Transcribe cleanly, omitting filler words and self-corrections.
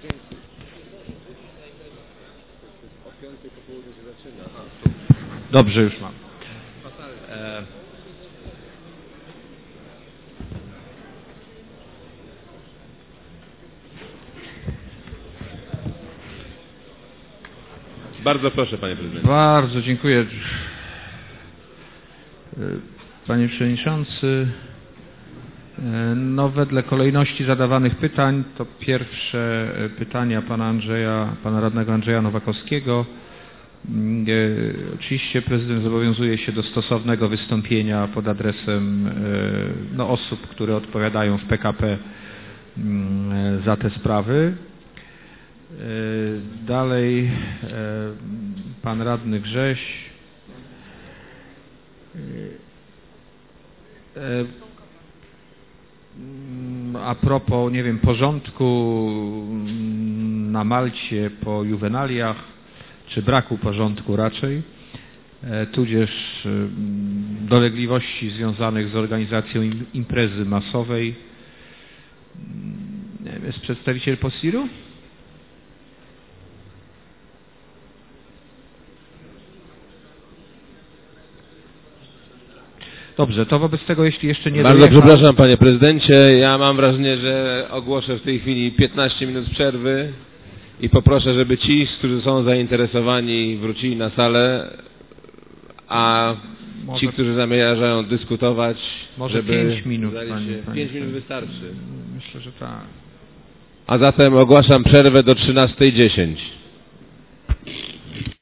Dobrze, już mam. Bardzo proszę, panie prezydencie. Bardzo dziękuję. Panie przewodniczący, no wedle kolejności zadawanych pytań to pierwsze pytania pana radnego Andrzeja Nowakowskiego. Oczywiście prezydent zobowiązuje się do stosownego wystąpienia pod adresem osób, które odpowiadają w PKP za te sprawy. Dalej pan radny Grześ. A propos, nie wiem, porządku na Malcie po juwenaliach, czy braku porządku raczej, tudzież dolegliwości związanych z organizacją imprezy masowej. Jest przedstawiciel POSIR-u? Dobrze, to wobec tego, jeśli jeszcze nie Bardzo przepraszam, panie prezydencie, ja mam wrażenie, że ogłoszę w tej chwili 15 minut przerwy i poproszę, żeby ci, którzy są zainteresowani, wrócili na salę, a ci, którzy zamierzają dyskutować, może żeby 5 minut, 5 minut wystarczy. Myślę, że tak. A zatem ogłaszam przerwę do 13:10.